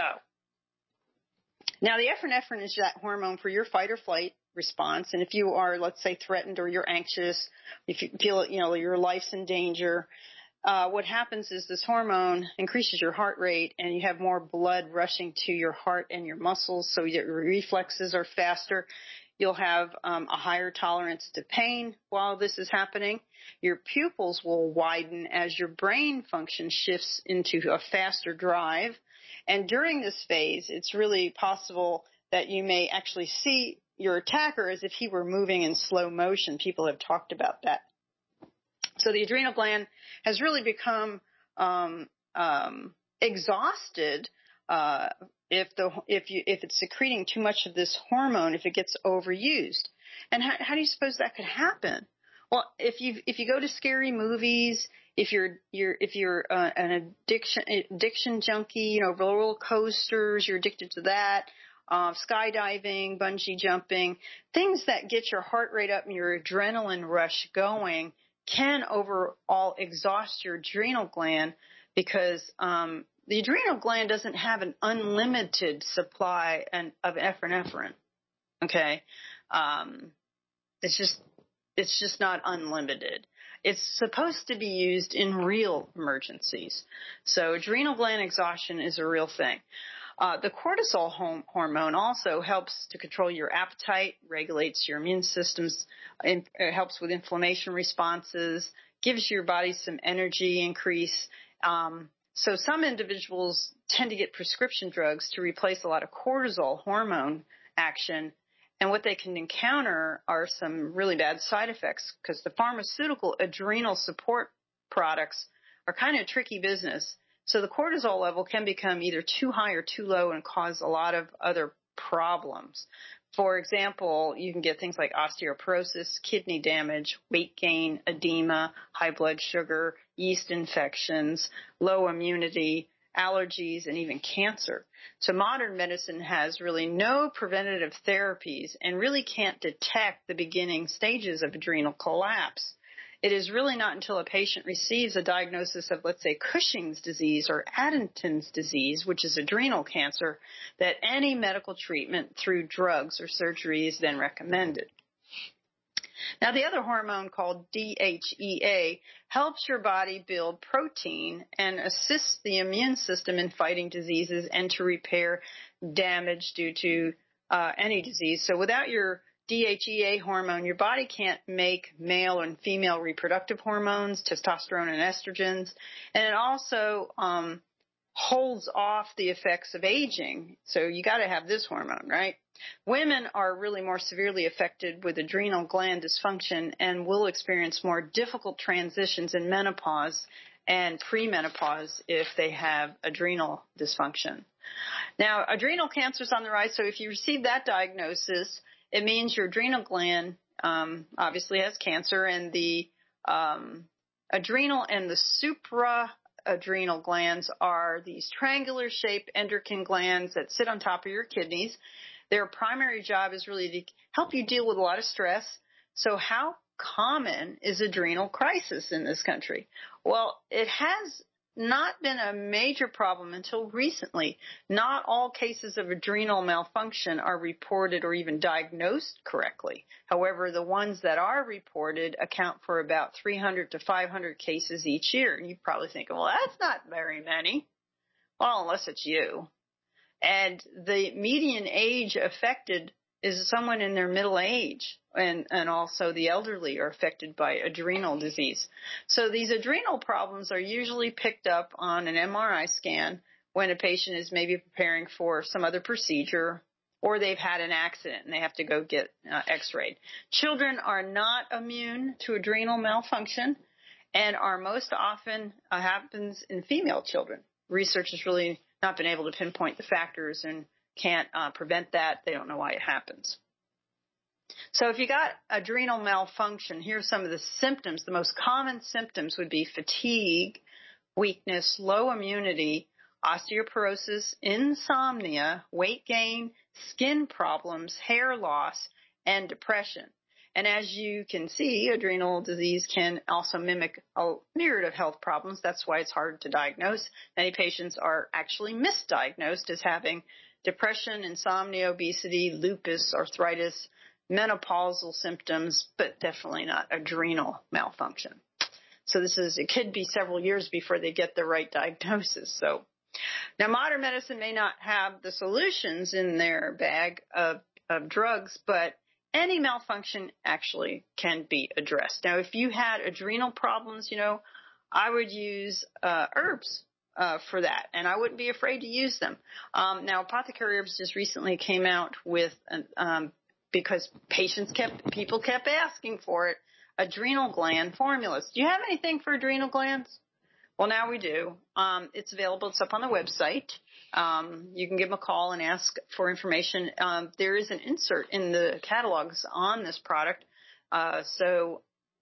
now the epinephrine is that hormone for your fight or flight response. And if you are, let's say, threatened or you're anxious, if you feel, you know, your life's in danger, uh, what happens is this hormone increases your heart rate and you have more blood rushing to your heart and your muscles, so your reflexes are faster. You'll have um, a higher tolerance to pain while this is happening. Your pupils will widen as your brain function shifts into a faster drive. And during this phase, it's really possible that you may actually see your attacker as if he were moving in slow motion. People have talked about that. So the adrenal gland has really become um, um, exhausted uh, if the if you if it's secreting too much of this hormone, if it gets overused. And how, how do you suppose that could happen? Well, if you if you go to scary movies, if you're you're if you're uh, an addiction addiction junkie, you know, roller coasters, you're addicted to that. Uh, skydiving, bungee jumping, things that get your heart rate up and your adrenaline rush going can overall exhaust your adrenal gland because um, the adrenal gland doesn't have an unlimited supply of epinephrine. Okay, um, it's just it's just not unlimited. It's supposed to be used in real emergencies. So adrenal gland exhaustion is a real thing. Uh, the cortisol hom- hormone also helps to control your appetite, regulates your immune systems, and it helps with inflammation responses, gives your body some energy increase. Um, so some individuals tend to get prescription drugs to replace a lot of cortisol hormone action. And what they can encounter are some really bad side effects because the pharmaceutical adrenal support products are kind of tricky business. So the cortisol level can become either too high or too low and cause a lot of other problems. For example, you can get things like osteoporosis, kidney damage, weight gain, edema, high blood sugar, yeast infections, low immunity, allergies, and even cancer. So modern medicine has really no preventative therapies and really can't detect the beginning stages of adrenal collapse. It is really not until a patient receives a diagnosis of, let's say, Cushing's disease or Addison's disease, which is adrenal cancer, that any medical treatment through drugs or surgery is then recommended. Now, the other hormone called D H E A helps your body build protein and assists the immune system in fighting diseases and to repair damage due to uh, any disease. So without your D H E A hormone, your body can't make male and female reproductive hormones, testosterone and estrogens, and it also um, holds off the effects of aging. So you got to have this hormone, right? Women are really more severely affected with adrenal gland dysfunction and will experience more difficult transitions in menopause and premenopause if they have adrenal dysfunction. Now, adrenal cancer is on the rise, so if you receive that diagnosis, it means your adrenal gland um, obviously has cancer, and the um, adrenal and the supraadrenal glands are these triangular-shaped endocrine glands that sit on top of your kidneys. Their primary job is really to help you deal with a lot of stress. So how common is adrenal crisis in this country? Well, it has not been a major problem until recently. Not all cases of adrenal malfunction are reported or even diagnosed correctly. However, the ones that are reported account for about three hundred to five hundred cases each year. And you probably think, well, that's not very many. Well, unless it's you. And the median age affected is someone in their middle age, and, and also the elderly are affected by adrenal disease. So these adrenal problems are usually picked up on an M R I scan when a patient is maybe preparing for some other procedure, or they've had an accident and they have to go get uh, x-rayed. Children are not immune to adrenal malfunction and are most often uh, happens in female children. Research has really not been able to pinpoint the factors and can't uh, prevent that. They don't know why it happens. So if you got adrenal malfunction, here's some of the symptoms. The most common symptoms would be fatigue, weakness, low immunity, osteoporosis, insomnia, weight gain, skin problems, hair loss, and depression. And as you can see, adrenal disease can also mimic a myriad of health problems. That's why it's hard to diagnose. Many patients are actually misdiagnosed as having depression, insomnia, obesity, lupus, arthritis, menopausal symptoms, but definitely not adrenal malfunction. So this is, it could be several years before they get the right diagnosis. So now modern medicine may not have the solutions in their bag of, of drugs, but any malfunction actually can be addressed. Now, if you had adrenal problems, you know, I would use uh, herbs uh, for that, and I wouldn't be afraid to use them. Um, now, Apothecary Herbs just recently came out with, an, um, because patients kept, people kept asking for it, adrenal gland formulas. Do you have anything for adrenal glands? Well, now we do. Um, it's available. It's up on the website. Um, you can give them a call and ask for information. Um, there is an insert in the catalogs on this product, uh, so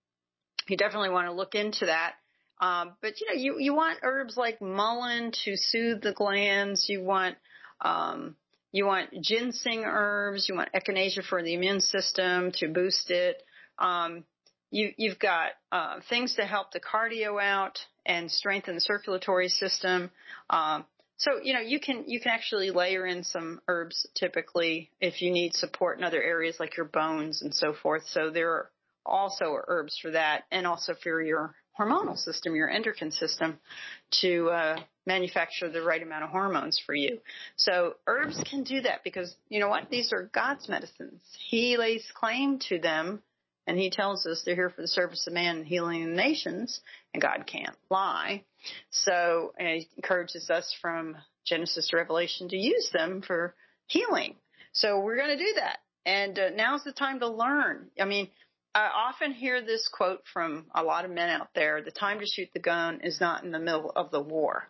you definitely want to look into that. Um, but you know, you you want herbs like mullein to soothe the glands. You want um, you want ginseng herbs. You want echinacea for the immune system to boost it. Um, you you've got uh, things to help the cardio out and strengthen the circulatory system. Um, So, you know, you can, you can actually layer in some herbs typically if you need support in other areas like your bones and so forth. So there are also herbs for that, and also for your hormonal system, your endocrine system, to uh, manufacture the right amount of hormones for you. So herbs can do that because, you know what, these are God's medicines. He lays claim to them, and he tells us they're here for the service of man and healing the nations, and God can't lie. So uh, he encourages us from Genesis to Revelation to use them for healing. So we're going to do that. And uh, now's the time to learn. I mean, I often hear this quote from a lot of men out there: the time to shoot the gun is not in the middle of the war.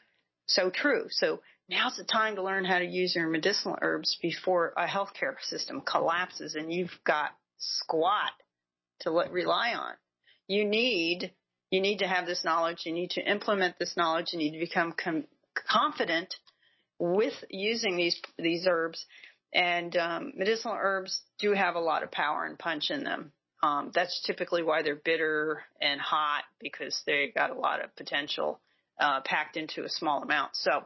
So true. So now's the time to learn how to use your medicinal herbs before a healthcare system collapses and you've got squat to let, rely on. You need you need to have this knowledge. You need to implement this knowledge. You need to become com- confident with using these these herbs. And um, medicinal herbs do have a lot of power and punch in them. Um, that's typically why they're bitter and hot, because they got a lot of potential uh, packed into a small amount. So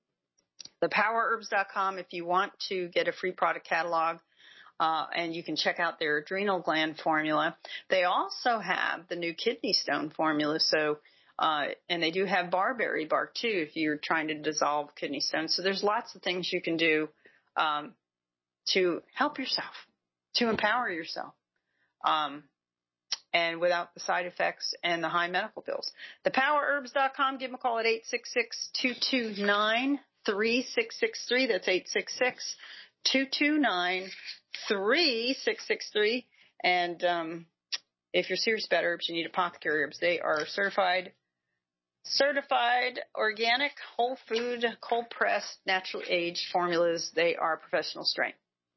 the power herbs dot com, if you want to get a free product catalog, uh, and you can check out their adrenal gland formula. They also have the new kidney stone formula. So, uh, and they do have barberry bark too, if you're trying to dissolve kidney stones. So there's lots of things you can do um, to help yourself, to empower yourself. Um, and without the side effects and the high medical bills. the power herbs dot com, give them a call at eight six six, two two nine, three six six three. That's eight six six, two two nine, three six six three. And um, if you're serious about herbs, you need Apothecary Herbs. They are certified, certified organic, whole food, cold pressed, natural aged formulas. They are professional strength.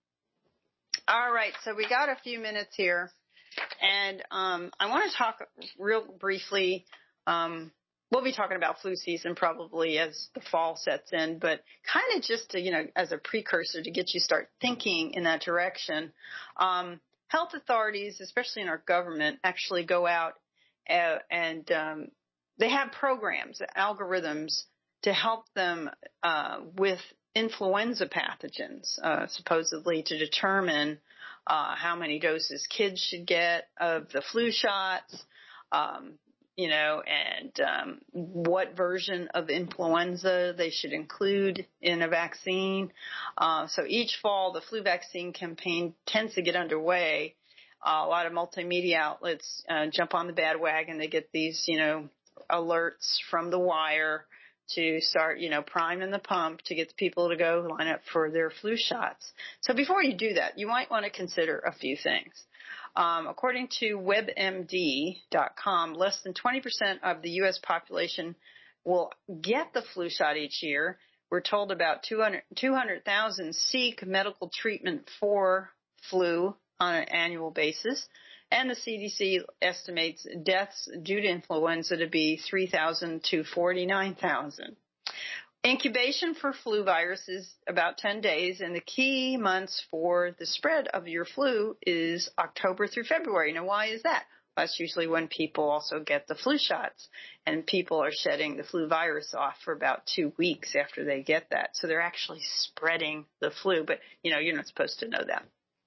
All right, so we got a few minutes here, and um, I want to talk real briefly um, we'll be talking about flu season probably as the fall sets in, but kind of just to, you know, as a precursor to get you start thinking in that direction. Um, health authorities, especially in our government, actually go out uh, and um, they have programs, algorithms to help them uh, with influenza pathogens, uh, supposedly to determine uh, how many doses kids should get of the flu shots, um, you know, and um, what version of influenza they should include in a vaccine. Uh, so each fall, the flu vaccine campaign tends to get underway. Uh, a lot of multimedia outlets uh, jump on the bandwagon. They get these, you know, alerts from The Wire to start, you know, priming the pump to get people to go line up for their flu shots. So before you do that, you might want to consider a few things. Um, according to web M D dot com, less than twenty percent of the U S population will get the flu shot each year. We're told about two hundred thousand seek medical treatment for flu on an annual basis. And the C D C estimates deaths due to influenza to be three thousand to forty-nine thousand. Incubation for flu virus is about ten days, and the key months for the spread of your flu is October through February. Now, why is that? That's usually when people also get the flu shots, and people are shedding the flu virus off for about two weeks after they get that. So they're actually spreading the flu, but, you know, you're not supposed to know that.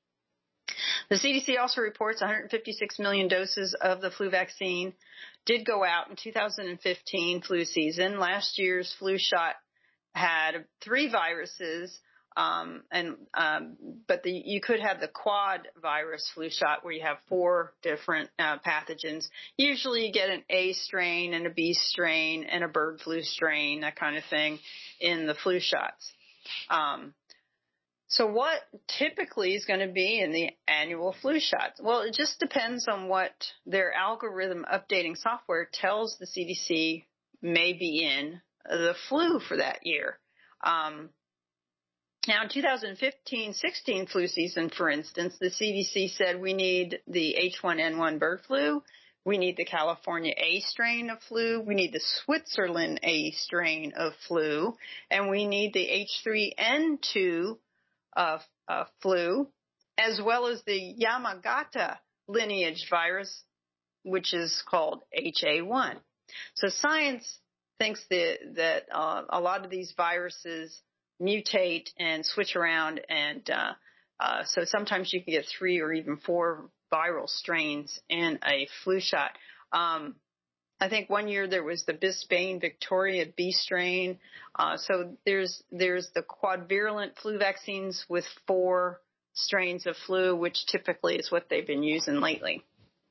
The C D C also reports one hundred fifty-six million doses of the flu vaccine did go out in two thousand fifteen flu season. Last year's flu shot had three viruses, um, and um, but the, you could have the quad virus flu shot where you have four different uh, pathogens. Usually you get an A strain and a B strain and a bird flu strain, that kind of thing, in the flu shots. Um, So what typically is going to be in the annual flu shots? Well, it just depends on what their algorithm updating software tells the C D C may be in the flu for that year. Um, now, in two thousand fifteen sixteen flu season, for instance, the C D C said we need the H one N one bird flu, we need the California A strain of flu, we need the Switzerland A strain of flu, and we need the H three N two Uh, uh, flu, as well as the Yamagata lineage virus, which is called H A one. So science thinks that, that uh, a lot of these viruses mutate and switch around, and uh, uh, so sometimes you can get three or even four viral strains in a flu shot. Um, I think one year there was the Bisbane Victoria B strain. Uh, so there's there's the quadrivalent flu vaccines with four strains of flu, which typically is what they've been using lately.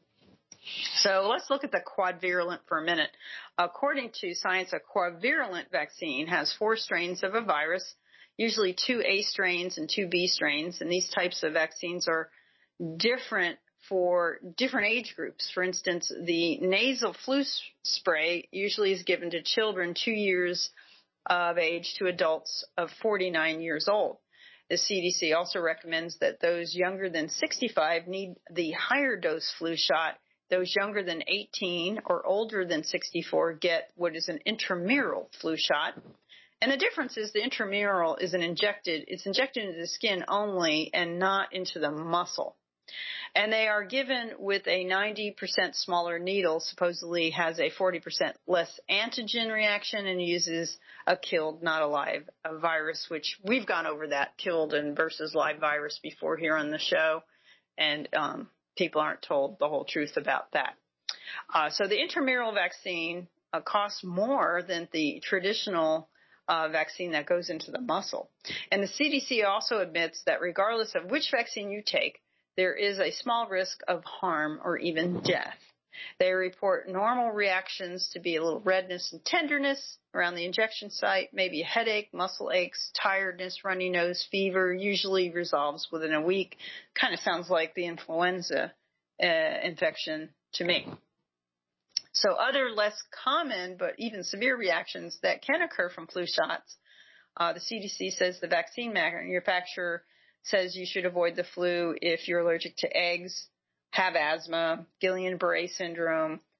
So let's look at the quadrivalent for a minute. According to science, a quadrivalent vaccine has four strains of a virus, usually two A strains and two B strains, and these types of vaccines are different for different age groups. For instance, the nasal flu spray usually is given to children two years of age to adults of forty-nine years old. The C D C also recommends that those younger than sixty-five need the higher dose flu shot. Those younger than eighteen or older than sixty-four get what is an intramural flu shot. And the difference is the intramural is an injected, it's injected into the skin only and not into the muscle. And they are given with a ninety percent smaller needle, supposedly has a forty percent less antigen reaction, and uses a killed, not a live a virus, which we've gone over that killed and versus live virus before here on the show, and um, people aren't told the whole truth about that. Uh, so the intramural vaccine uh, costs more than the traditional uh, vaccine that goes into the muscle. And the C D C also admits that regardless of which vaccine you take, there is a small risk of harm or even death. They report normal reactions to be a little redness and tenderness around the injection site, maybe a headache, muscle aches, tiredness, runny nose, fever, usually resolves within a week. Kind of sounds like the influenza uh, infection to me. So other less common but even severe reactions that can occur from flu shots, uh, the C D C says the vaccine manufacturer says you should avoid the flu if you're allergic to eggs, have asthma, Guillain-Barré syndrome,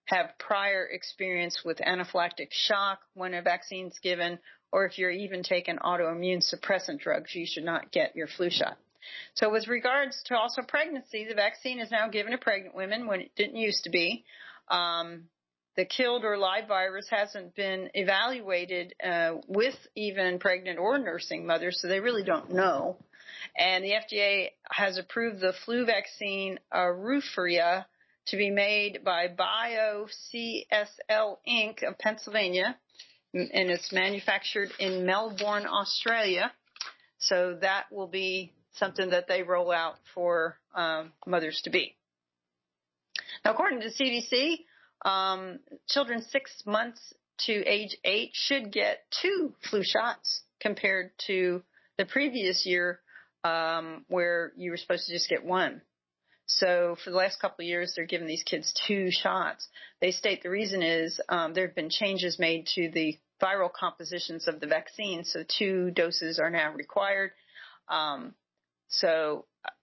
have prior experience with anaphylactic shock when a vaccine's given, or if you're even taking autoimmune suppressant drugs, you should not get your flu shot. So with regards to also pregnancy, the vaccine is now given to pregnant women when it didn't used to be. Um, the killed or live virus hasn't been evaluated uh, with even pregnant or nursing mothers, so they really don't know. And the F D A has approved the flu vaccine uh, Rufria to be made by BioCSL Incorporated of Pennsylvania, and it's manufactured in Melbourne, Australia. So that will be something that they roll out for um, mothers-to-be. Now, according to the C D C, um, children six months to age eight should get two flu shots compared to the previous year um, where you were supposed to just get one. So for the last couple of years, they're giving these kids two shots. They state the reason is um, there have been changes made to the viral compositions of the vaccine, so two doses are now required. Um, so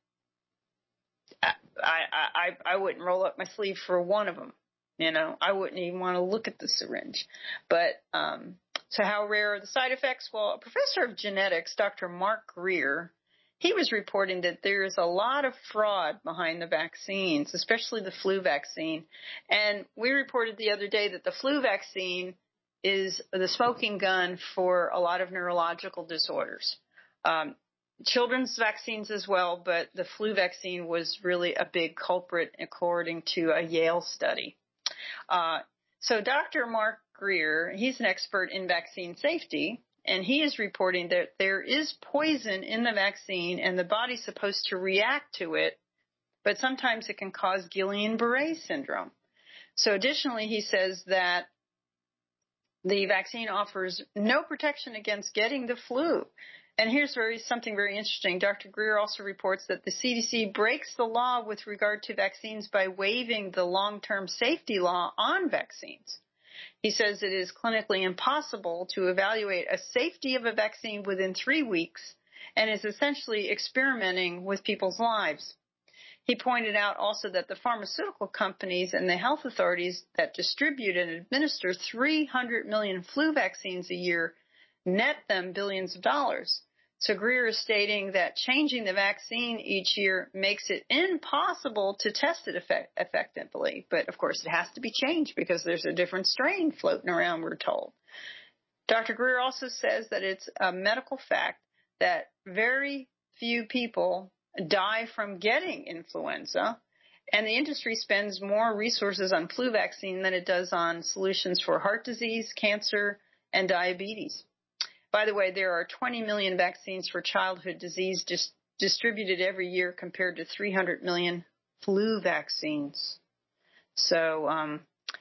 I, I, I, I wouldn't roll up my sleeve for one of them. You know, I wouldn't even want to look at the syringe. But um, so how rare are the side effects? Well, a professor of genetics, Doctor Mark Greer, he was reporting that there is a lot of fraud behind the vaccines, especially the flu vaccine. And we reported the other day that the flu vaccine is the smoking gun for a lot of neurological disorders. Um, children's vaccines as well, but the flu vaccine was really a big culprit according to a Yale study. Uh, so Doctor Mark Greer, he's an expert in vaccine safety, and he is reporting that there is poison in the vaccine and the body's supposed to react to it, but sometimes it can cause Guillain-Barré syndrome. So additionally, he says that the vaccine offers no protection against getting the flu. And here's very, something very interesting. Doctor Greer also reports that the C D C breaks the law with regard to vaccines by waiving the long-term safety law on vaccines. He says it is clinically impossible to evaluate a safety of a vaccine within three weeks and is essentially experimenting with people's lives. He pointed out also that the pharmaceutical companies and the health authorities that distribute and administer three hundred million flu vaccines a year net them billions of dollars. So Greer is stating that changing the vaccine each year makes it impossible to test it effect- effectively. But, of course, it has to be changed because there's a different strain floating around, we're told. Doctor Greer also says that it's a medical fact that very few people die from getting influenza, and the industry spends more resources on flu vaccine than it does on solutions for heart disease, cancer, and diabetes. By the way, there are twenty million vaccines for childhood disease dis- distributed every year compared to three hundred million flu vaccines. So um,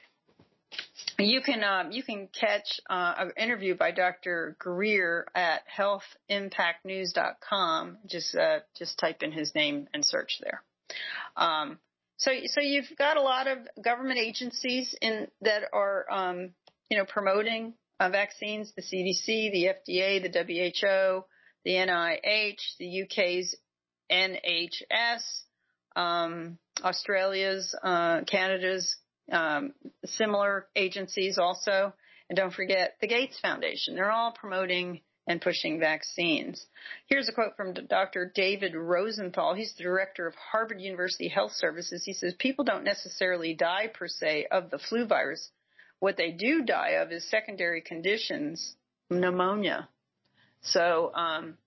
you can uh, you can catch uh, an interview by Doctor Greer at health impact news dot com. Just uh, just type in his name and search there. Um, so so you've got a lot of government agencies in that are um, you know promoting Uh, vaccines, the C D C, the F D A, the W H O, the N I H, the U K's N H S, um, Australia's, uh, Canada's, um, similar agencies also. And don't forget the Gates Foundation. They're all promoting and pushing vaccines. Here's a quote from Doctor David Rosenthal. He's the director of Harvard University Health Services. He says, people don't necessarily die per se of the flu virus. What they do die of is secondary conditions, pneumonia. So, um,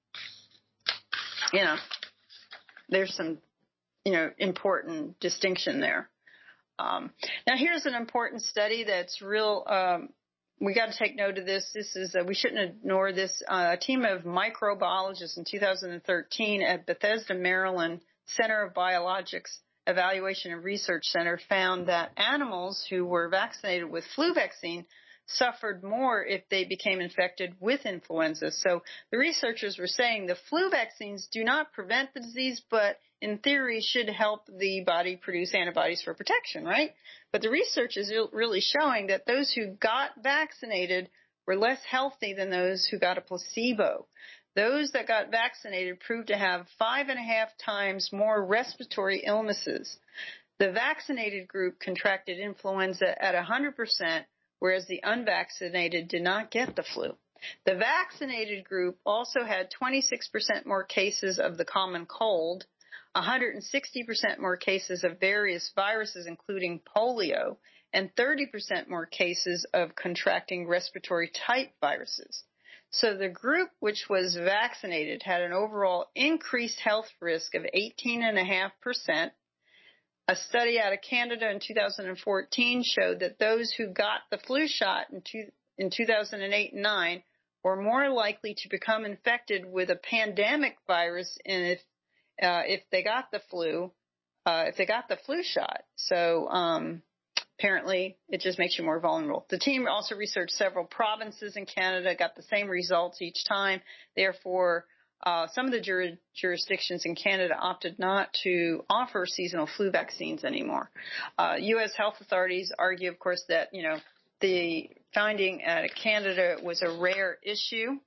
you know, there's some, you know, important distinction there. Um, now, here's an important study that's real. Um, we got to take note of this. This is uh, we shouldn't ignore this. Uh, a team of microbiologists in two thousand thirteen at Bethesda, Maryland Center of Biologics Evaluation and Research Center found that animals who were vaccinated with flu vaccine suffered more if they became infected with influenza. So the researchers were saying the flu vaccines do not prevent the disease, but in theory should help the body produce antibodies for protection, right? But the research is really showing that those who got vaccinated were less healthy than those who got a placebo. Those that got vaccinated proved to have five and a half times more respiratory illnesses. The vaccinated group contracted influenza at one hundred percent, whereas the unvaccinated did not get the flu. The vaccinated group also had twenty-six percent more cases of the common cold, one hundred sixty percent more cases of various viruses, including polio, and thirty percent more cases of contracting respiratory type viruses. So the group which was vaccinated had an overall increased health risk of eighteen point five percent. A study out of Canada in two thousand fourteen showed that those who got the flu shot in, two, in two thousand eight and nine were more likely to become infected with a pandemic virus and if uh, if they got the flu, uh, if they got the flu shot. So um, apparently it just makes you more vulnerable. The team also researched several provinces in Canada, got the same results each time. Therefore, Uh, some of the jur- jurisdictions in Canada opted not to offer seasonal flu vaccines anymore. Uh, U S health authorities argue, of course, that, you know, the finding out of Canada was a rare issue,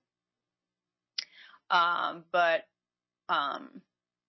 um, but um,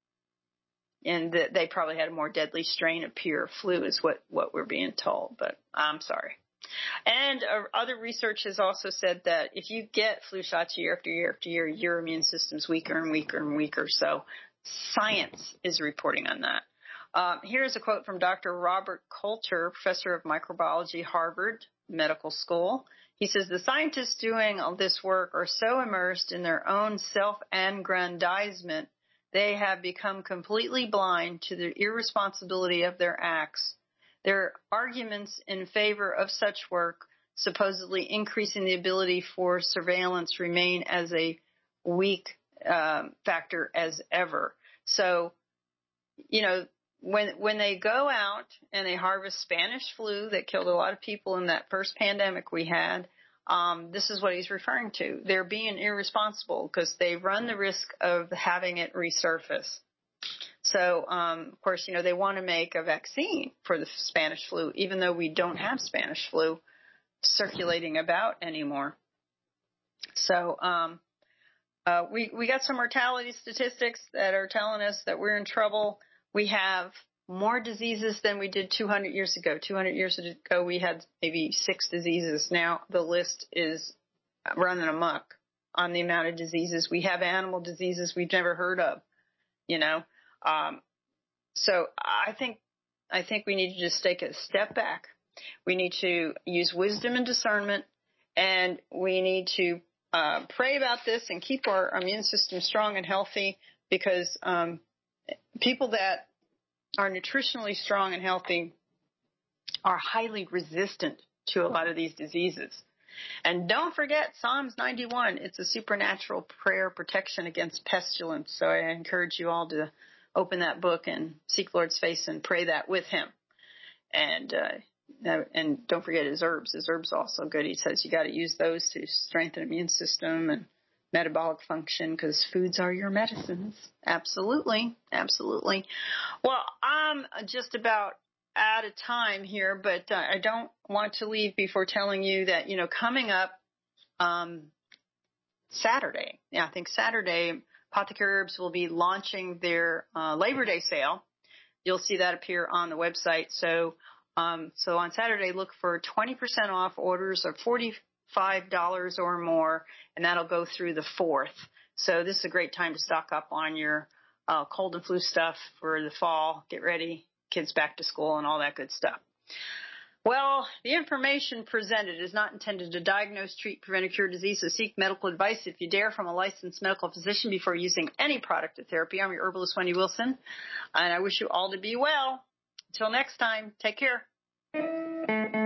and that they probably had a more deadly strain of pure flu is what, what we're being told, but I'm sorry. And uh, other research has also said that if you get flu shots year after year after year, your immune system's weaker and weaker and weaker. So science is reporting on that. Um, here's a quote from Doctor Robert Coulter, professor of microbiology, Harvard Medical School. He says, the scientists doing all this work are so immersed in their own self-aggrandizement, they have become completely blind to the irresponsibility of their acts. Their arguments in favor of such work, supposedly increasing the ability for surveillance, remain as a weak um, factor as ever. So, you know, when when they go out and they harvest Spanish flu that killed a lot of people in that first pandemic we had, um, this is what he's referring to. They're being irresponsible because they run the risk of having it resurface. So, um, of course, you know, they want to make a vaccine for the Spanish flu, even though we don't have Spanish flu circulating about anymore. So, um, uh, we, we got some mortality statistics that are telling us that we're in trouble. We have more diseases than we did two hundred years ago. two hundred years ago, we had maybe six diseases. Now the list is running amok on the amount of diseases. We have animal diseases we've never heard of, you know. Um, so I think, I think we need to just take a step back. We need to use wisdom and discernment, and we need to, uh, pray about this and keep our immune system strong and healthy, because, um, people that are nutritionally strong and healthy are highly resistant to a lot of these diseases. And don't forget Psalms ninety-one. It's a supernatural prayer protection against pestilence. So I encourage you all to open that book and seek Lord's face and pray that with him. And, uh, and don't forget his herbs. His herbs are also good. He says you got to use those to strengthen immune system and metabolic function, because foods are your medicines. Absolutely. Absolutely. Well, I'm just about out of time here, but uh, I don't want to leave before telling you that, you know, coming up um, Saturday, yeah, I think Saturday, Apothecary Herbs will be launching their uh, Labor Day sale. You'll see that appear on the website. So, um, so on Saturday, look for twenty percent off orders of forty-five dollars or more, and that'll go through the fourth. So this is a great time to stock up on your uh, cold and flu stuff for the fall. Get ready, kids back to school and all that good stuff. Well, the information presented is not intended to diagnose, treat, prevent, or cure diseases. Seek medical advice, if you dare, from a licensed medical physician before using any product or therapy. I'm your herbalist, Wendy Wilson, and I wish you all to be well. Until next time, take care.